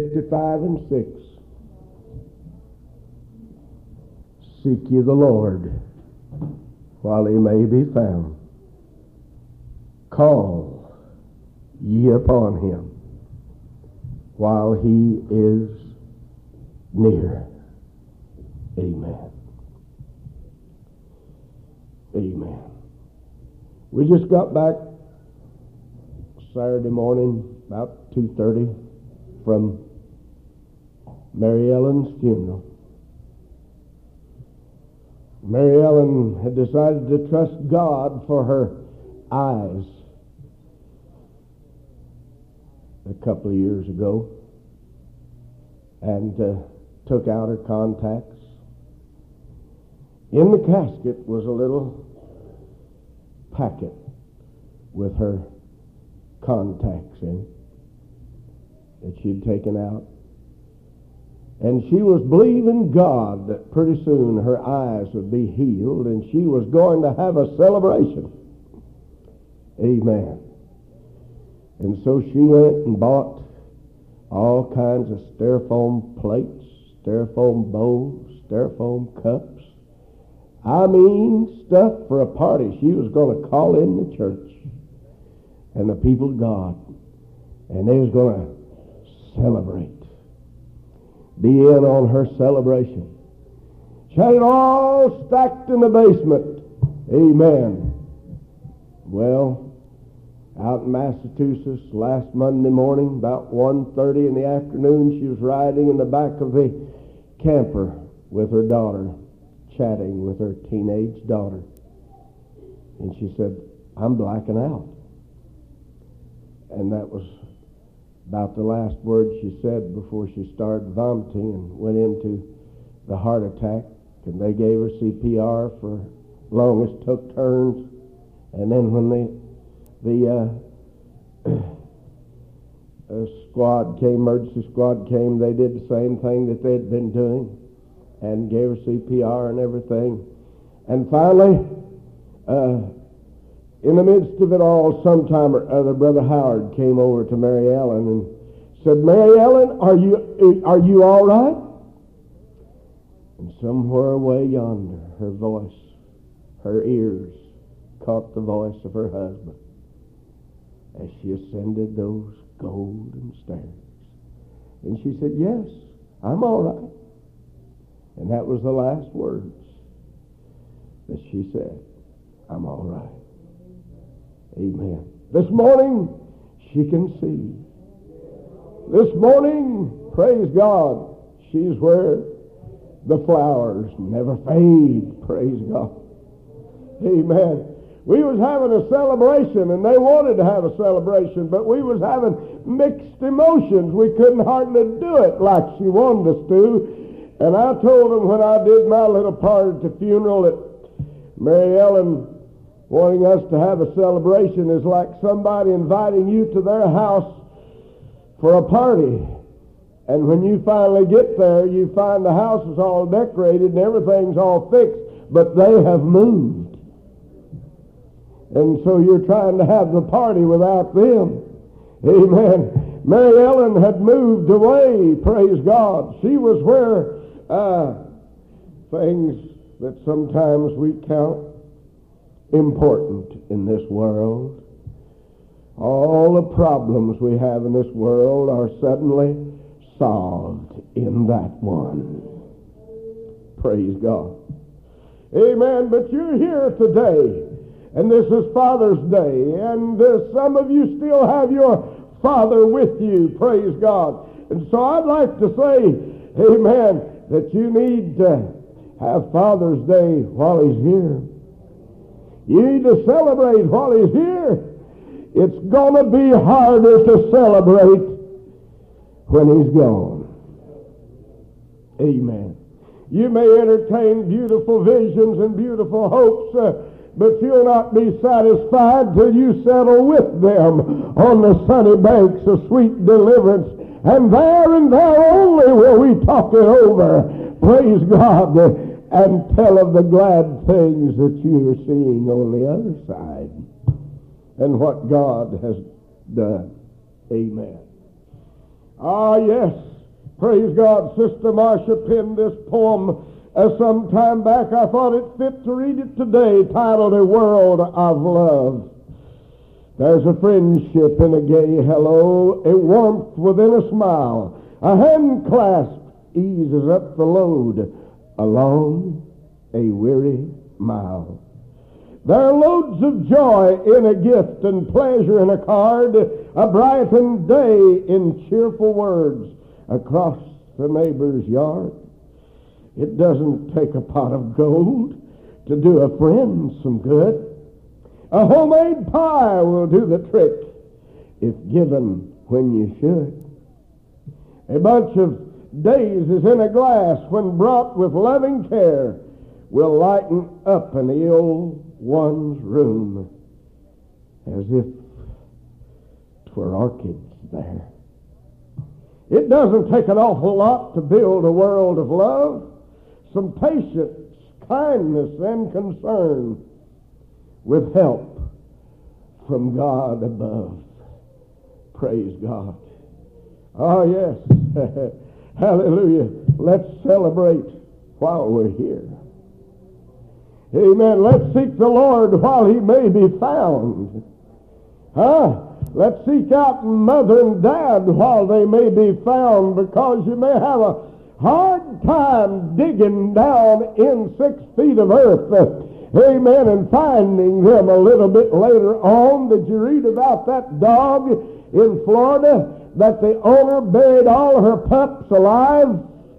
55 and 6. Seek ye the Lord while he may be found. Call ye upon him while he is near. Amen. Amen. We just got back Saturday morning about 2:30 from Mary Ellen's funeral. Mary Ellen had decided to trust God for her eyes a couple of years ago and took out her contacts. In the casket was a little packet with her contacts in it that she'd taken out. And she was believing God that pretty soon her eyes would be healed and she was going to have a celebration. Amen. And so she went and bought all kinds of styrofoam plates, styrofoam bowls, styrofoam cups. I mean, stuff for a party she was going to call in the church and the people of God. And they was going to celebrate. Be in on her celebration. She had it all stacked in the basement. Amen. Well, out in Massachusetts last Monday morning, about 1:30 in the afternoon, she was riding in the back of the camper with her daughter, chatting with her teenage daughter. And she said, "I'm blacking out." And that was about the last word she said before she started vomiting and went into the heart attack. And they gave her CPR for long as took turns. And then when the squad came, emergency squad came, they did the same thing that they'd been doing and gave her CPR and everything. And finally, in the midst of it all, sometime or other, Brother Howard came over to Mary Ellen and said, "Mary Ellen, are you all right?" And somewhere away yonder, her voice, her ears caught the voice of her husband as she ascended those golden stairs. And she said, "Yes, I'm all right." And that was the last words that she said. "I'm all right." Amen. This morning, she can see. This morning, praise God, she's where the flowers never fade. Praise God. Amen. We was having a celebration, and they wanted to have a celebration, but we was having mixed emotions. We couldn't hardly do it like she wanted us to. And I told them when I did my little part at the funeral that Mary Ellen wanting us to have a celebration is like somebody inviting you to their house for a party. And when you finally get there, you find the house is all decorated and everything's all fixed, but they have moved. And so you're trying to have the party without them. Amen. Mary Ellen had moved away, praise God. She was where things that sometimes we count important in this world. All the problems we have in this world are suddenly solved in that one. Praise God. Amen. But you're here today, and this is Father's Day, and some of you still have your father with you. Praise God. And so I'd like to say, amen, that you need to have Father's Day while he's here. You need to celebrate while he's here. It's going to be harder to celebrate when he's gone. Amen. You may entertain beautiful visions and beautiful hopes, but you'll not be satisfied till you settle with them on the sunny banks of sweet deliverance. And there only will we talk it over. Praise God. And tell of the glad things that you are seeing on the other side and what God has done. Amen. Ah, yes, Praise God. Sister Marcia penned this poem some time back. I thought it fit to read it today, titled A World of Love. There's a friendship in a gay hello, a warmth within a smile. A hand clasp eases up the load along a weary mile. There are loads of joy in a gift and pleasure in a card, a brightened day in cheerful words across the neighbor's yard. It doesn't take a pot of gold to do a friend some good. A homemade pie will do the trick if given when you should. A bunch of daisies in a glass, when brought with loving care, will lighten up an ill one's room as if 'twere orchids there. It doesn't take an awful lot to build a world of love. Some patience, kindness, and concern with help from God above. Praise God. Oh, yes. Hallelujah. Let's celebrate while we're here. Amen. Let's seek the Lord while he may be found. Let's seek out mother and dad while they may be found, because you may have a hard time digging down in 6 feet of earth. Amen. And finding them a little bit later on. Did you read about that dog in Florida that the owner buried all her pups alive,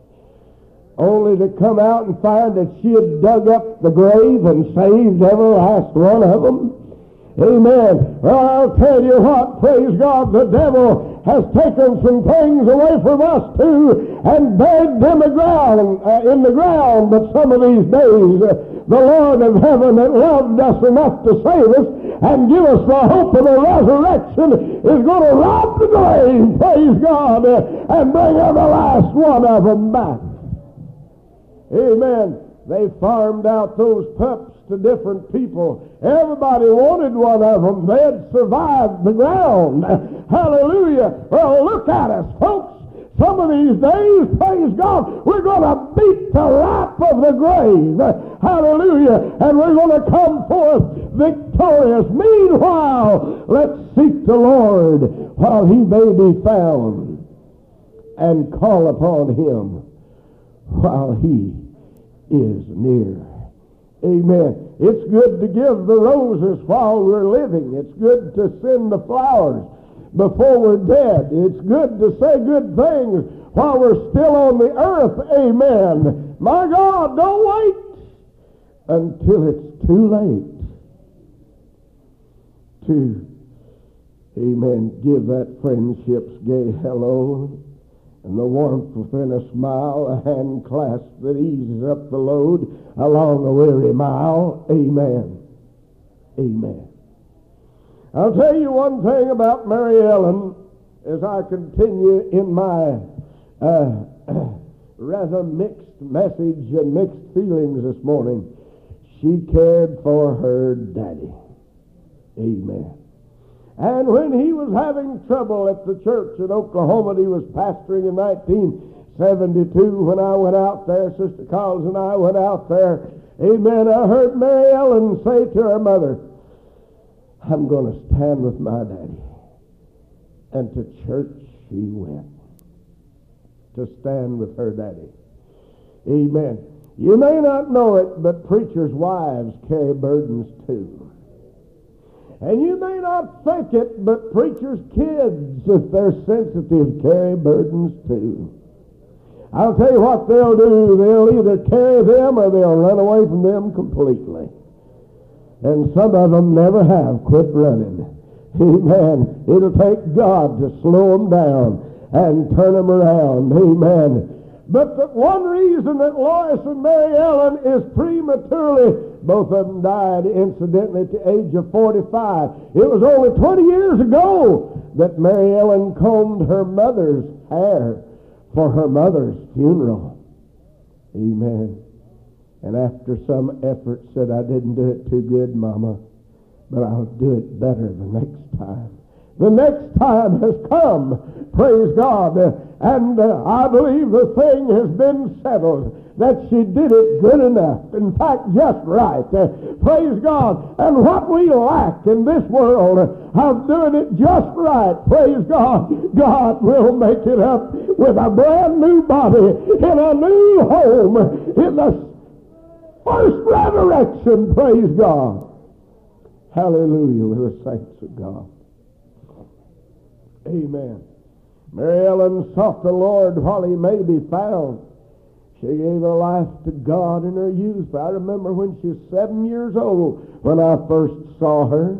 only to come out and find that she had dug up the grave and saved every last one of them? Amen. Well, I'll tell you what, praise God, the devil has taken some things away from us too and buried them in the ground. But some of these days, the Lord of heaven that loved us enough to save us and give us the hope of the resurrection is going to rob the grave, praise God, and bring every last one of them back. Amen. They farmed out those pups to different people. Everybody wanted one of them. They had survived the ground. Hallelujah. Well, look at us, folks. Some of these days, praise God, we're going to beat the lap of the grave. Hallelujah. And we're going to come forth victorious. Meanwhile, let's seek the Lord while he may be found and call upon him while he is near. Amen. It's good to give the roses while we're living. It's good to send the flowers before we're dead. It's good to say good things while we're still on the earth. Amen. My God, don't wait until it's too late to, amen, give that friendship's gay hello and the warmth within a smile, a hand clasp that eases up the load along a weary mile. Amen. Amen. I'll tell you one thing about Mary Ellen as I continue in my rather mixed message and mixed feelings this morning. She cared for her daddy. Amen. And when he was having trouble at the church in Oklahoma that he was pastoring in 1972, when I went out there, Sister Collins and I went out there, amen, I heard Mary Ellen say to her mother, I'm going to stand with my daddy. And to church she went to stand with her daddy. Amen. You may not know it, but preachers' wives carry burdens too. And you may not think it, but preachers' kids, if they're sensitive, carry burdens too. I'll tell you what they'll do. They'll either carry them or they'll run away from them completely. And some of them never have quit running. Amen. It'll take God to slow them down and turn them around. Amen. But the one reason that Lois and Mary Ellen is prematurely, both of them died incidentally at the age of 45. It was only 20 years ago that Mary Ellen combed her mother's hair for her mother's funeral. Amen. And after some effort said, I didn't do it too good, Mama, but I'll do it better the next time. The next time has come. Praise God. And I believe the thing has been settled, that she did it good enough. In fact, just right. Praise God. And what we lack in this world of doing it just right, praise God, God will make it up with a brand new body in a new home in the first resurrection. Praise God. Hallelujah, with the saints of God. Amen. Mary Ellen sought the Lord while he may be found. She gave her life to God in her youth. I remember when she was 7 years old when I first saw her.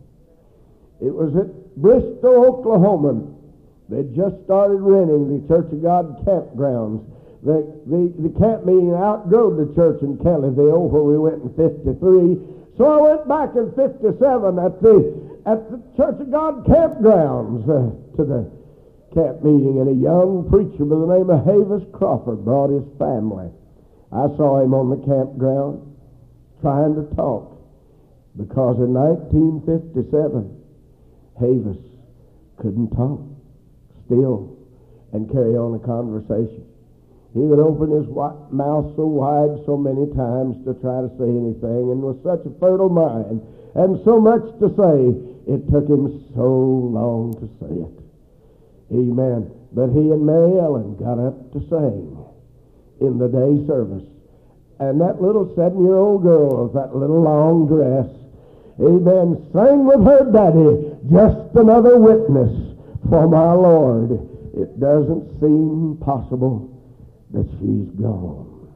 It was at Bristol, Oklahoma. They'd just started renting the Church of God campgrounds. The camp meeting outgrowed the church in Kellyville where we went in 53. So I went back in 57 at the Church of God campgrounds to the camp meeting, and a young preacher by the name of Havis Crawford brought his family. I saw him on the campground trying to talk, because in 1957 Havis couldn't talk still and carry on a conversation. He would open his mouth so wide so many times to try to say anything, and with such a fertile mind and so much to say, it took him so long to say it. Amen. But he and Mary Ellen got up to sing in the day service. And that little 7-year-old girl with that little long dress, amen, sang with her daddy, just another witness for my Lord. It doesn't seem possible that she's gone.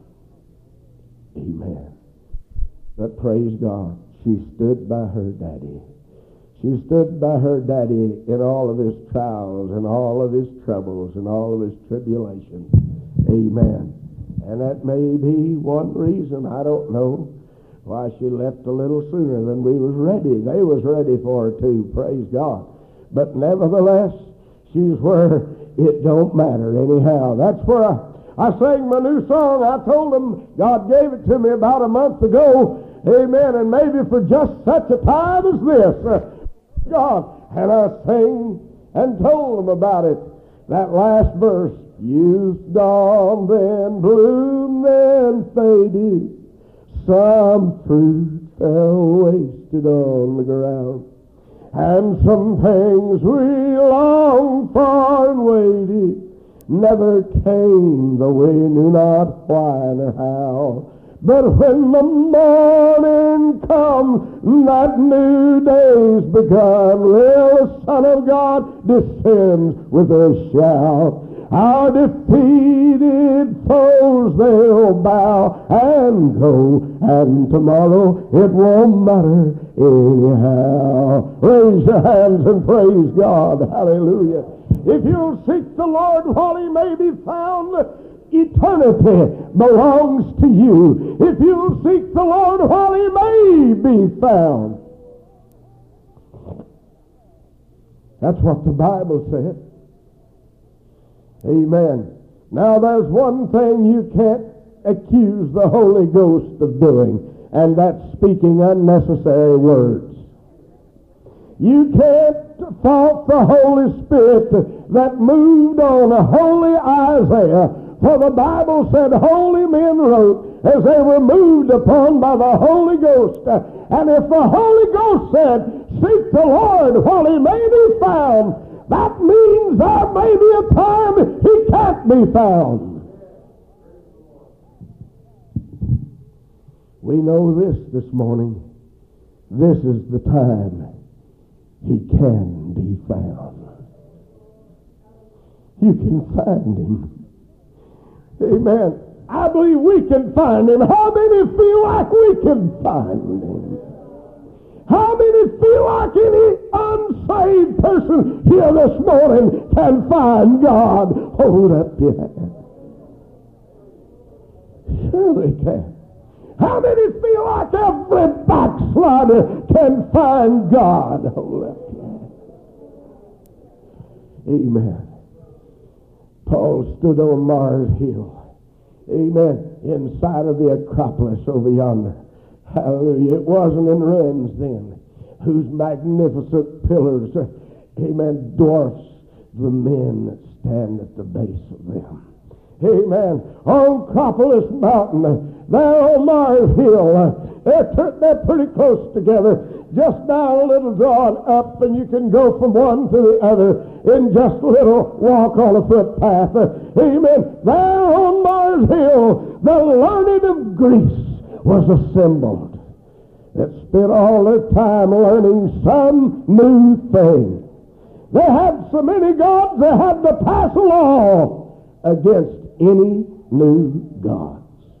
Amen. But praise God, she stood by her daddy. She stood by her daddy in all of his trials and all of his troubles and all of his tribulations. Amen. And that may be one reason, I don't know, why she left a little sooner than we was ready. They was ready for her too, praise God. But nevertheless, she's where it don't matter anyhow. That's where I sang my new song. I told them God gave it to me about a month ago. Amen. And maybe for just such a time as this. God. And I sang and told them about it. That last verse. Youth dawned, then bloomed, then faded. Some fruit fell wasted on the ground. And some things we longed for and waited never came, though we knew not why nor how. But when the morning comes, that new day's begun, will the Son of God descends with a shout. Our defeated foes, they'll bow and go, and tomorrow it won't matter anyhow. Raise your hands and praise God. Hallelujah. If you'll seek the Lord while he may be found, eternity belongs to you. If you'll seek the Lord while he may be found. That's what the Bible said. Amen. Now there's one thing you can't accuse the Holy Ghost of doing, and that's speaking unnecessary words. You can't fault the Holy Spirit that moved on a holy Isaiah, for the Bible said holy men wrote as they were moved upon by the Holy Ghost. And if the Holy Ghost said, seek the Lord while he may be found, that means there may be a time he can't be found. We know this morning. This is the time he can be found. You can find him. Amen. I believe we can find him. How many feel like we can find him? How many feel like any unsaved person here this morning can find God? Hold up your hand. Sure they can. How many feel like every backslider can find God? Hold up your hand. Amen. Paul stood on Mars Hill. Amen. Inside of the Acropolis over yonder. Hallelujah. It wasn't in ruins then. Whose magnificent pillars amen, dwarfs the men that stand at the base of them. Amen. On Acropolis Mountain, there on Mars Hill, they're pretty close together. Just now a little drawn up, and you can go from one to the other in just a little walk on a footpath. Amen. There on Mars Hill, the learned of Greece was assembled, that spent all their time learning some new thing. They had so many gods, they had to pass a law against any new gods.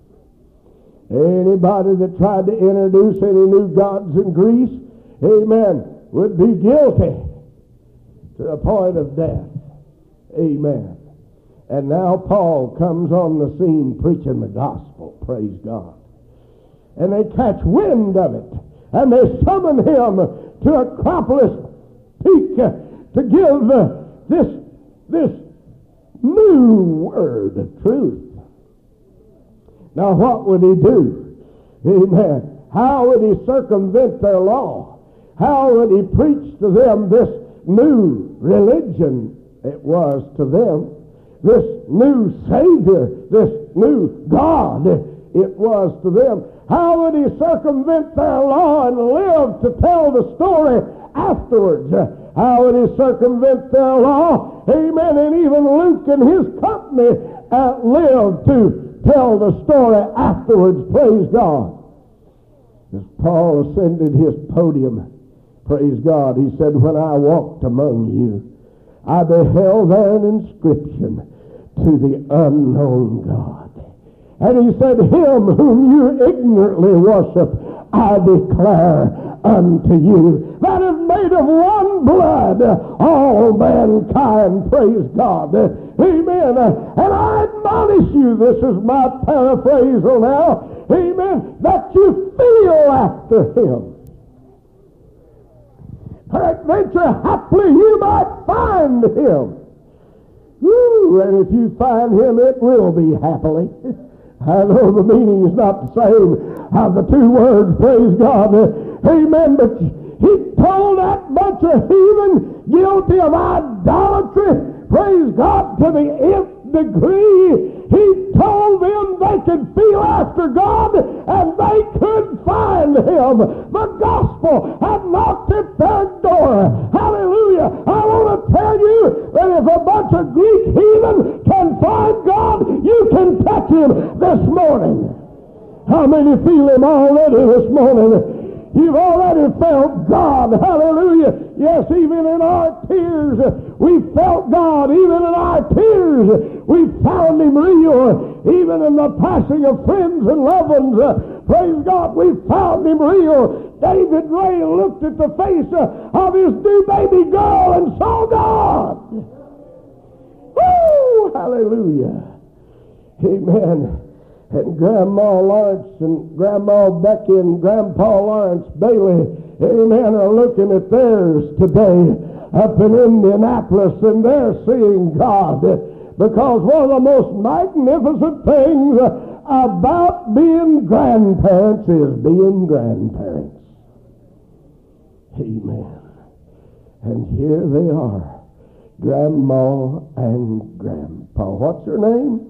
Anybody that tried to introduce any new gods in Greece, amen, would be guilty to the point of death. Amen. And now Paul comes on the scene preaching the gospel. Praise God. And they catch wind of it, and they summon him to Acropolis Peak to give this new word of truth. Now what would he do? Amen. How would he circumvent their law? How would he preach to them this new religion it was to them? This new Savior, this new God it was to them. How would he circumvent their law and live to tell the story afterwards? How would he circumvent their law? Amen. And even Luke and his company lived to tell the story afterwards. Praise God. As Paul ascended his podium, praise God, he said, when I walked among you, I beheld there an inscription to the unknown God. And he said, him whom you ignorantly worship, I declare unto you, that is made of one blood, all mankind, praise God. Amen. And I admonish you, this is my paraphrasal now, amen, that you feel after him. Peradventure, haply you might find him. Woo, and if you find him, it will be happily. I know the meaning is not the same of the two words, praise God. Amen. But he told that bunch of heathen guilty of idolatry, praise God, to the nth degree. He told them they could feel after God and they could find him. The gospel had knocked at their door. Hallelujah. I want to tell you that if a bunch of Greek heathen can find God, you can touch him this morning. How many feel him already this morning? You've already felt God. Hallelujah. Yes, even in our tears, we felt God. Even in our tears, we found him real. Even in the passing of friends and loved ones, praise God, we found him real. David Ray looked at the face of his new baby girl and saw God. Woo! Hallelujah. Amen. And Grandma Lawrence and Grandma Becky and Grandpa Lawrence Bailey, amen, are looking at theirs today up in Indianapolis, and they're seeing God. Because one of the most magnificent things about being grandparents is being grandparents. Amen. And here they are, Grandma and Grandpa. What's her name?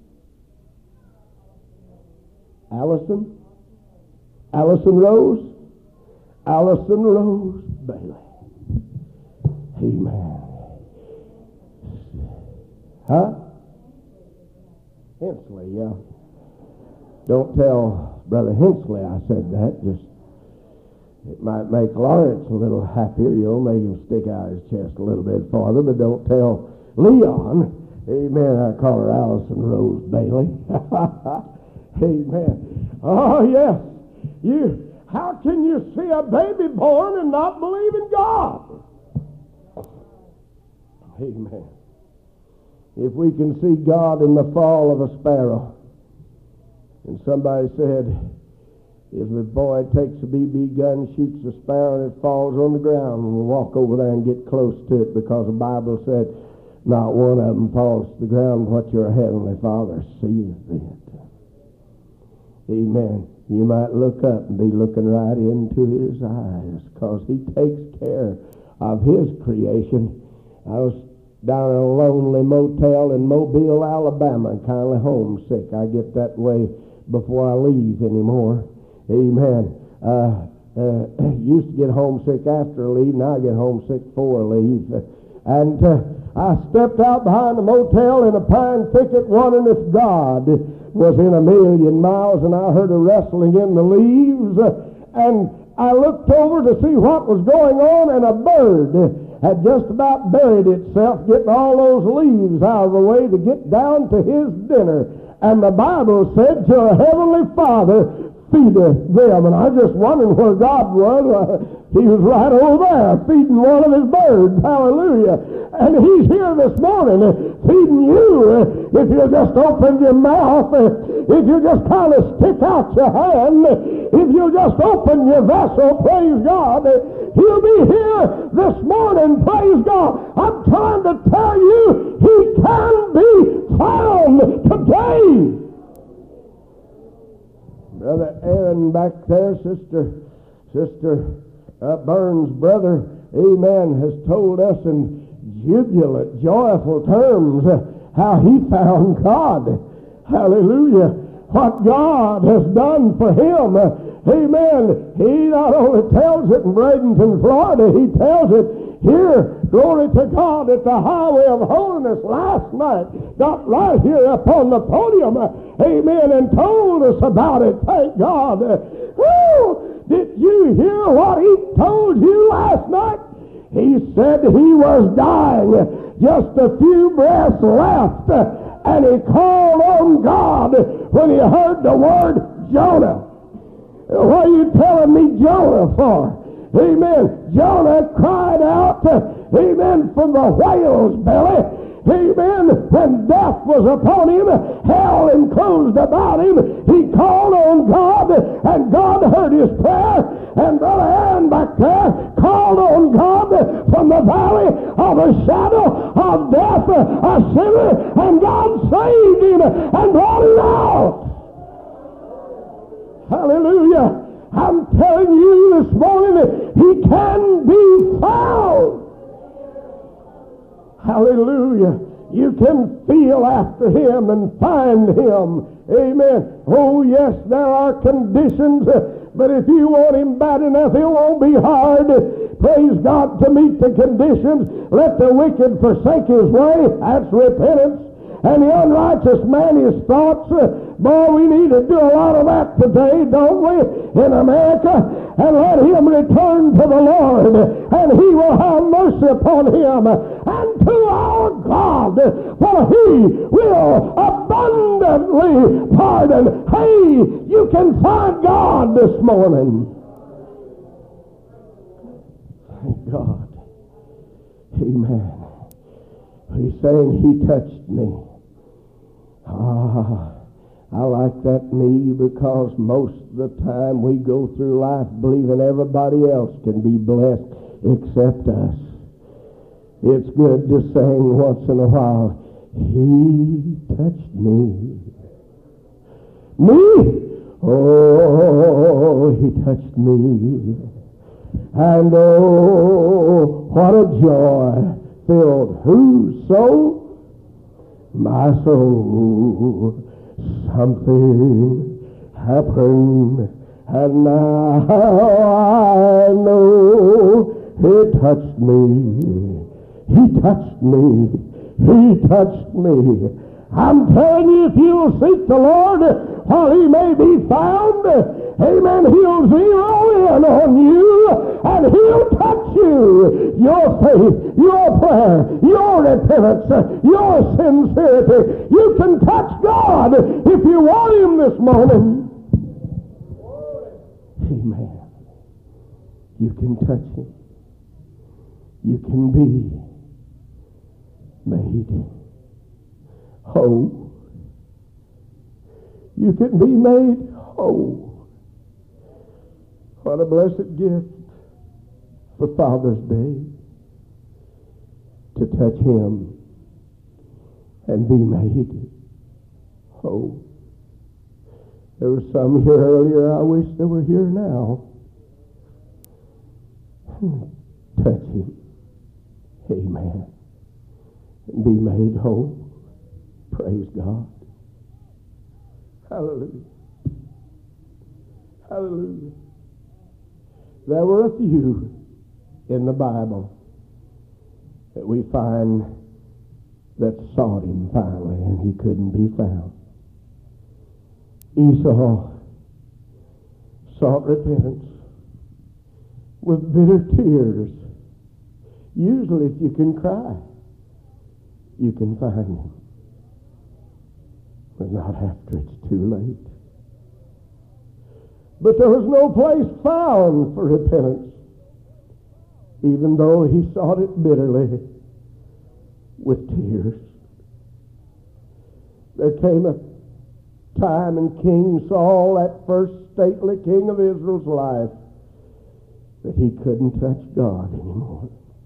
Allison? Allison Rose? Allison Rose Bailey. Amen. Huh? Hensley, yeah. Don't tell Brother Hensley I said that. Just, it might make Lawrence a little happier. You'll make him stick out his chest a little bit farther, but don't tell Leon. Amen. I call her Allison Rose Bailey. Amen. Oh, yes. How can you see a baby born and not believe in God? Amen. If we can see God in the fall of a sparrow, and somebody said, if a boy takes a BB gun, shoots a sparrow, and it falls on the ground, we'll walk over there and get close to it, because the Bible said, not one of them falls to the ground, what your heavenly Father seeth it. Amen. You might look up and be looking right into his eyes, because he takes care of His creation. I was down in a lonely motel in Mobile, Alabama, kind of homesick. I get that way before I leave anymore. Amen. Used to get homesick after a leave. Now I get homesick before a leave. And I stepped out behind the motel in a pine thicket wondering if God was in a million miles, and I heard a rustling in the leaves. And I looked over to see what was going on, and a bird had just about buried itself getting all those leaves out of the way to get down to his dinner. And the Bible said, "Your heavenly Father feedeth them." And I was just wondering where God was. He was right over there feeding one of his birds. Hallelujah. And he's here this morning feeding you. If you just open your mouth, if you just kind of stick out your hand, if you just open your vessel, praise God, he'll be here this morning, praise God. I'm trying to tell you, he can be found today. Brother Aaron back there, Sister Burns' brother, amen, has told us in jubilant, joyful terms how he found God. Hallelujah. What God has done for him. Amen. He not only tells it in Bradenton, Florida, he tells it here, glory to God, at the Highway of Holiness last night. Got right here up on the podium, amen, and told us about it. Thank God. Woo! Did you hear what he told you last night? He said he was dying, just a few breaths left, and he called on God when he heard the word Jonah. What are you telling me Jonah for? Amen. Jonah cried out, amen, from the whale's belly. Amen. When death was upon him, hell enclosed about him, he called on God, and God heard his prayer. And Brother Aaron back there called on God from the valley of the shadow of death, a sinner, and God saved him and brought him out. Hallelujah. I'm telling you this morning that he can be found. Hallelujah. You can feel after him and find him. Amen. Oh, yes, there are conditions, but if you want him bad enough, it won't be hard. Praise God, to meet the conditions. Let the wicked forsake his way. That's repentance. And the unrighteous man his thoughts. Boy, we need to do a lot of that today, don't we, in America? And let him return to the Lord, and he will have mercy upon him and to our God, for he will abundantly pardon. Hey, you can find God this morning. Thank God. Amen. He's saying he touched me. I like that me, because most of the time we go through life believing everybody else can be blessed except us. It's good to sing once in a while, he touched me. Me? Oh, he touched me. And oh, what a joy filled whose soul? My soul. Something happened, and now I know he touched me. He touched me. He touched me. I'm telling you, if you'll seek the Lord while he may be found, amen, he'll zero in on you, and he'll touch you. Your faith, your prayer, your repentance, your sincerity. You can touch God if you want him this morning. Amen. You can touch him. You can be made whole. You can be made whole. What a blessed gift for Father's Day, to touch him and be made whole. There were some here earlier. I wish they were here now. Touch him. Amen. And be made whole. Praise God. Hallelujah. Hallelujah. There were a few in the Bible that we find that sought him finally, and he couldn't be found. Esau sought repentance with bitter tears. Usually if you can cry, you can find him. But not after it's too late. But there was no place found for repentance, even though he sought it bitterly with tears. There came a time in King Saul, that first stately king of Israel's life, that he couldn't touch God anymore.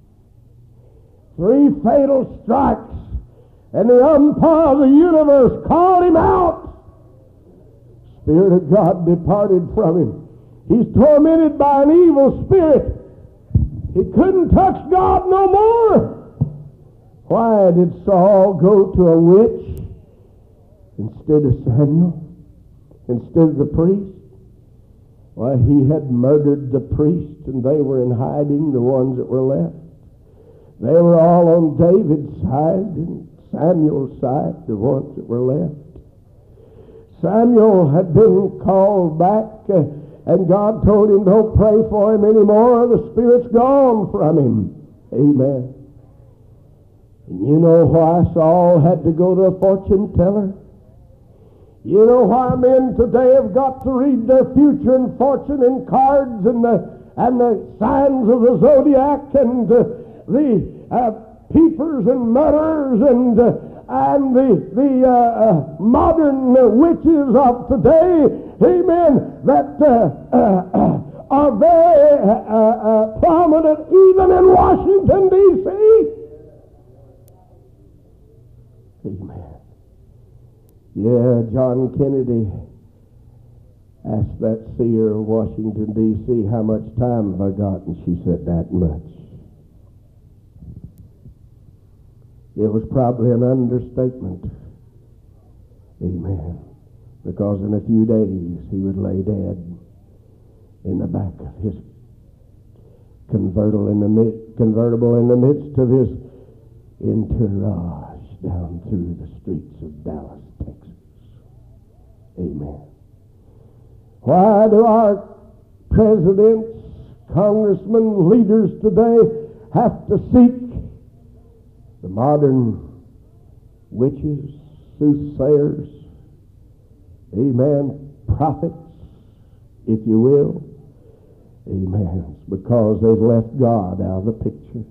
3 fatal strikes, and the umpire of the universe called him out. Spirit of God departed from him. He's tormented by an evil spirit. He couldn't touch God no more. Why did Saul go to a witch instead of Samuel, instead of the priest? Why, he had murdered the priest, and they were in hiding, the ones that were left. They were all on David's side and Samuel's side, the ones that were left. Samuel had been called back, and God told him, don't pray for him anymore. The Spirit's gone from him. Amen. And you know why Saul had to go to a fortune teller? You know why men today have got to read their future and fortune in cards and the signs of the zodiac and the peepers and murderers and the modern witches of today, amen, that are very prominent even in Washington, D.C. Amen. Yeah, John Kennedy asked that seer of Washington, D.C., how much time have I got? And she said, that much. It was probably an understatement. Amen. Because in a few days he would lay dead in the back of his convertible in the midst of his entourage down through the streets of Dallas, Texas. Amen. Why do our presidents, congressmen, leaders today have to seek the modern witches, soothsayers, amen, prophets, if you will? Amen. It's because they've left God out of the picture.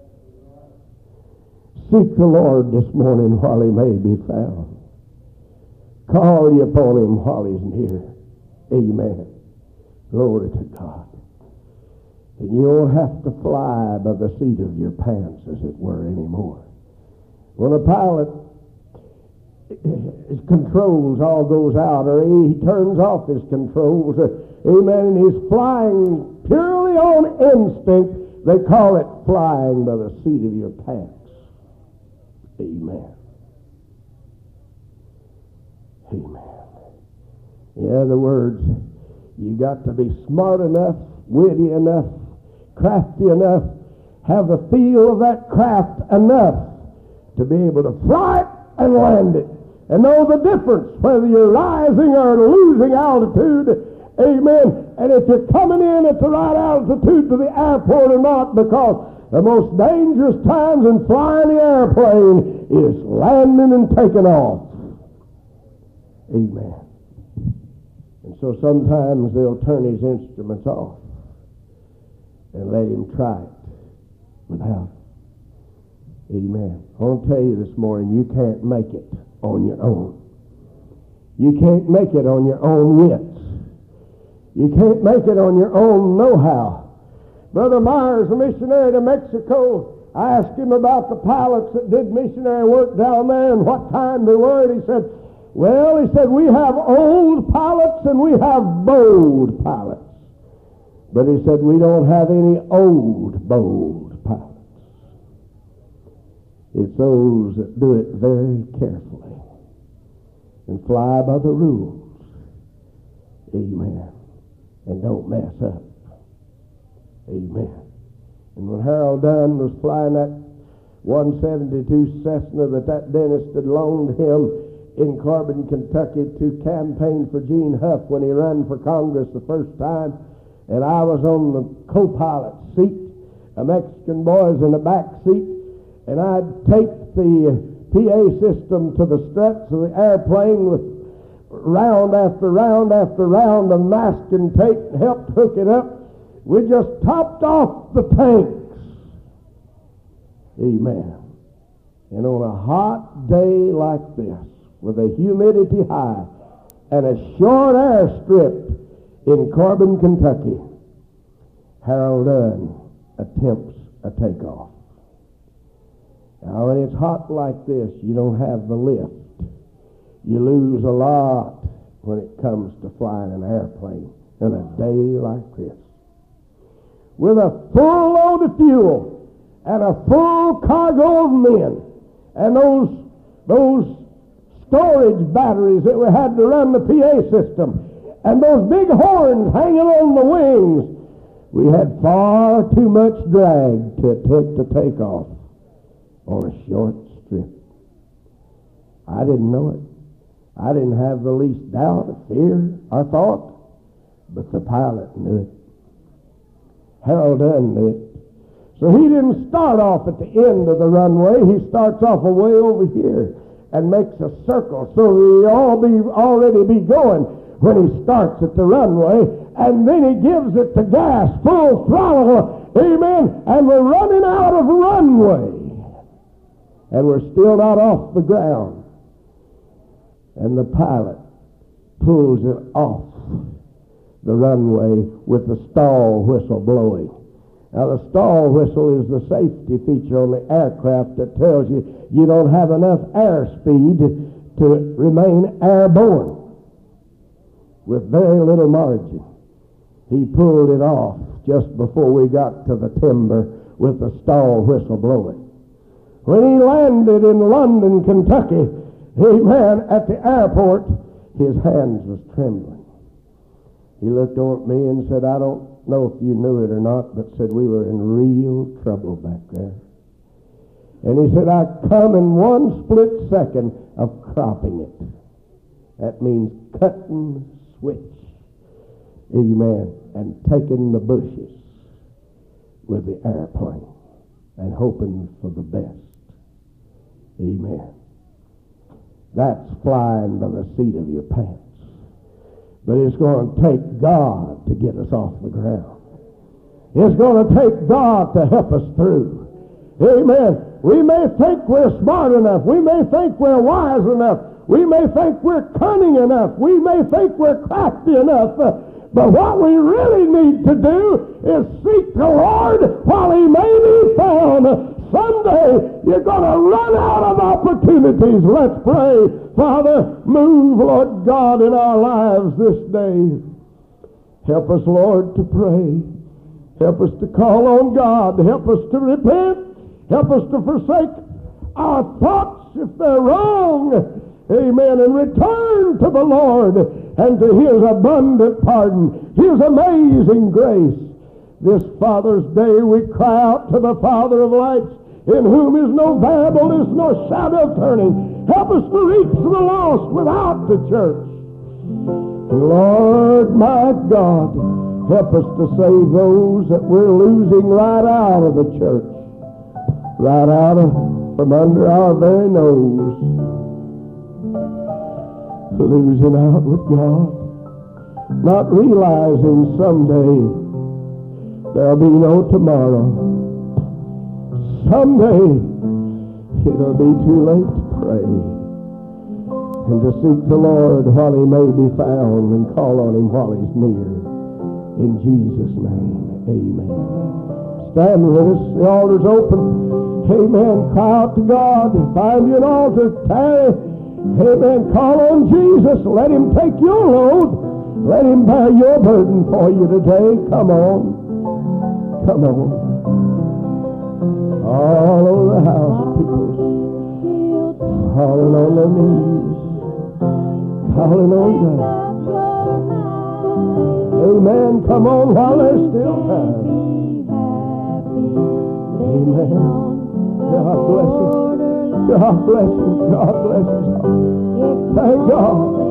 Seek the Lord this morning while he may be found. Call ye upon him while he's near. Amen. Glory to God. And you don't have to fly by the seat of your pants, as it were, anymore. When a pilot, his controls all goes out, or he turns off his controls, amen, and he's flying purely on instinct, they call it flying by the seat of your pants. Amen. Amen. Yeah, the words, you got to be smart enough, witty enough, crafty enough, have the feel of that craft enough to be able to fly it and land it, and know the difference whether you're rising or losing altitude. Amen. And if you're coming in at the right altitude to the airport or not, because the most dangerous times in flying the airplane is landing and taking off. Amen. And so sometimes they'll turn his instruments off and let him try it without. Amen. I want to tell you this morning, you can't make it on your own. You can't make it on your own wits. You can't make it on your own know-how. Brother Myers, a missionary to Mexico, I asked him about the pilots that did missionary work down there and what kind they were, and he said, well, he said, we have old pilots and we have bold pilots. But he said, we don't have any old, bold pilots. It's those that do it very carefully and fly by the rules. Amen. And don't mess up. Amen. And when Harold Dunn was flying that 172 Cessna that dentist had loaned him in Corbin, Kentucky to campaign for Gene Huff when he ran for Congress the first time, and I was on the co-pilot seat, a Mexican boy was in the back seat, and I'd take the PA system to the struts of the airplane with round after round after round of masking tape and helped hook it up. We just topped off the tanks. Amen. And on a hot day like this, with a humidity high and a short airstrip in Corbin, Kentucky, Harold Dunn attempts a takeoff. Now, when it's hot like this, you don't have the lift. You lose a lot when it comes to flying an airplane on a day like this. With a full load of fuel and a full cargo of men and those storage batteries that we had to run the PA system and those big horns hanging on the wings, we had far too much drag to attempt to take off on a short strip. I didn't know it. I didn't have the least doubt or fear or thought, but the pilot knew it. Harold Dunn knew it. So he didn't start off at the end of the runway. He starts off away over here and makes a circle so he'll already be going when he starts at the runway, and then he gives it the gas, full throttle, amen, and we're running out of runway, and we're still not off the ground, and the pilot pulls it off the runway with the stall whistle blowing. Now, the stall whistle is the safety feature on the aircraft that tells you you don't have enough airspeed to remain airborne. With very little margin, he pulled it off just before we got to the timber with the stall whistle blowing. When he landed in London, Kentucky, amen, at the airport, his hands was trembling. He looked over at me and said, I don't know if you knew it or not, but said we were in real trouble back there. And he said, I come in one split second of cropping it. That means cutting the switch. Amen. And taking the bushes with the airplane and hoping for the best. Amen. That's flying by the seat of your pants. But it's going to take God to get us off the ground. It's going to take God to help us through. Amen. We may think we're smart enough. We may think we're wise enough. We may think we're cunning enough. We may think we're crafty enough. But what we really need to do is seek the Lord while he may be found. Someday you're going to run out of opportunities. Let's pray. Father, move, Lord God, in our lives this day. Help us, Lord, to pray. Help us to call on God. Help us to repent. Help us to forsake our thoughts if they're wrong. Amen. And return to the Lord and to his abundant pardon, his amazing grace. This Father's Day we cry out to the Father of lights, in whom is no variableness nor shadow of turning. Help us to reach the lost without the church. Lord, my God, help us to save those that we're losing right out of the church, right out of from under our very nose. Losing out with God, not realizing someday there'll be no tomorrow. Someday it'll be too late to pray and to seek the Lord while he may be found and call on him while he's near. In Jesus' name, amen. Stand with us. The altar's open. Amen. Cry out to God. Find you an altar. Tarry. Amen. Call on Jesus. Let him take your load. Let him bear your burden for you today. Come on. Come on. All over the house, people falling on their knees, calling on God. Amen. Come on while there's still time. Amen. God bless you. God bless you. God bless you. Thank God.